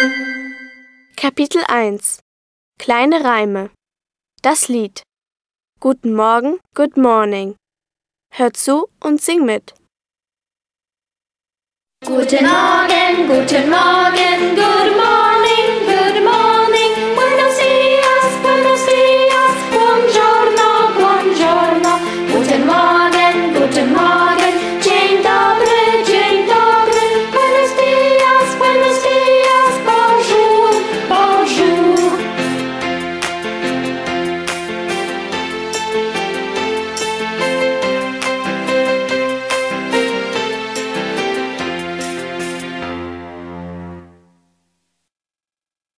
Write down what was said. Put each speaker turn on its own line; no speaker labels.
Kapitel 1 Kleine Reime. Das Lied. Guten Morgen, good morning. Hör zu und sing mit.
Guten Morgen,